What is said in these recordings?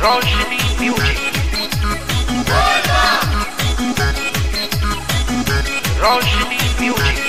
Roshni Music. Roshni Music.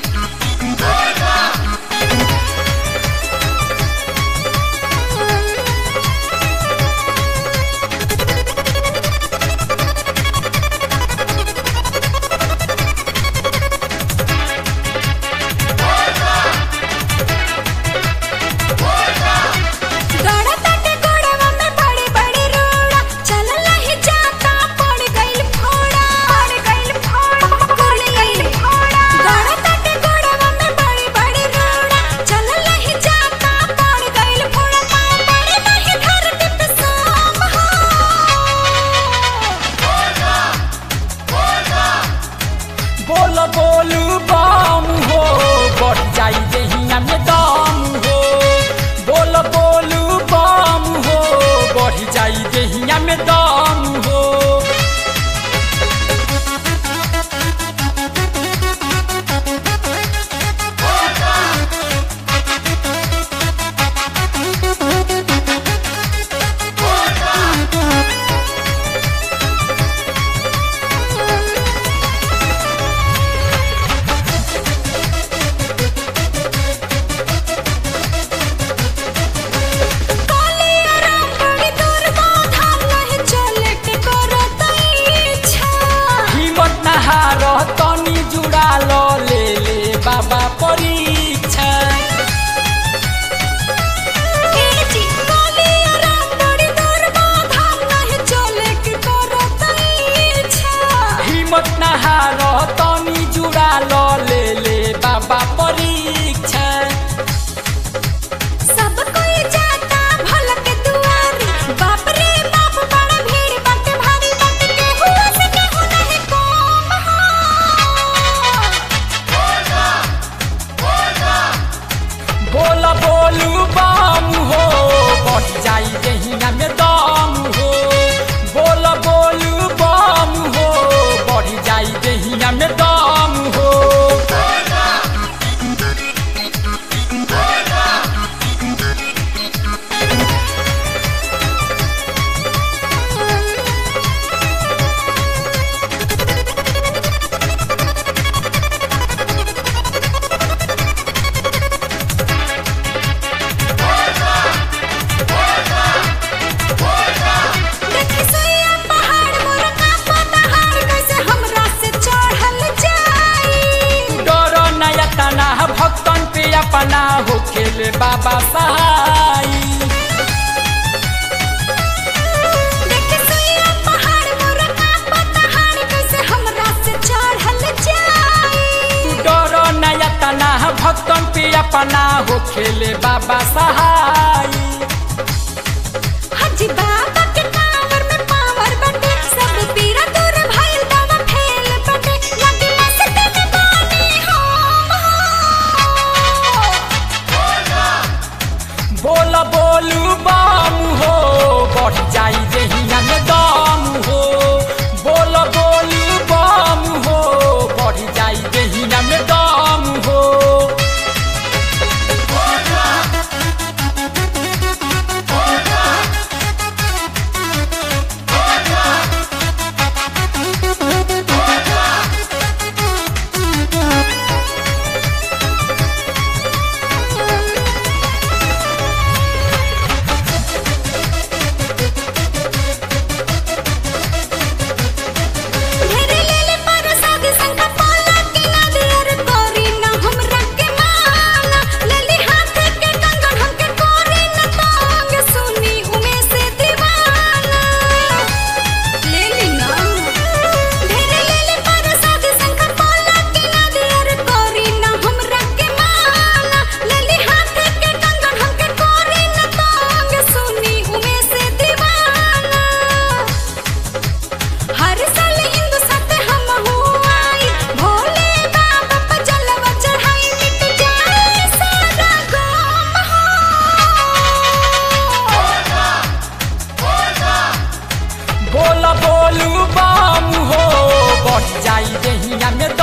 बोलू बम हो बढ़ जाई देहिया में दम हो। बोलू बम हो बढ़ जाई देहिया में दम हो। तनी जुड़ा लो ले ले बाबा परीक्षा। हिम्मत न हारो तनी जुड़ा लो ले ले बाबा परीक्षा। सब कोई जाता भला के दुआरी बाप रे बाप बड़ा भीड़ बाटे भारी बाटे के हुआ से केहू नहीं कम बोलू बम हो बढ़ जाई देहिया में दम हो। बोलू बम हो बढ़ जाई देहिया में दम हो। भक्तन पे अपना हो खेले बाबा सहाई। डरो नया तना भक्तन पे अपना हो खेले बाबा सहाई। हाजी बाबा के टावर में पावर बटे सब पीरा दूर भइल बाबा फेल बटे लगी मस्ती में बानी बोलू बम हो बढ़ जाई देहिया में दम हो। बोलू बम हो बढ़ जाई देहिया में दम हो। बोलू बम हो बढ़ जाई देहिया में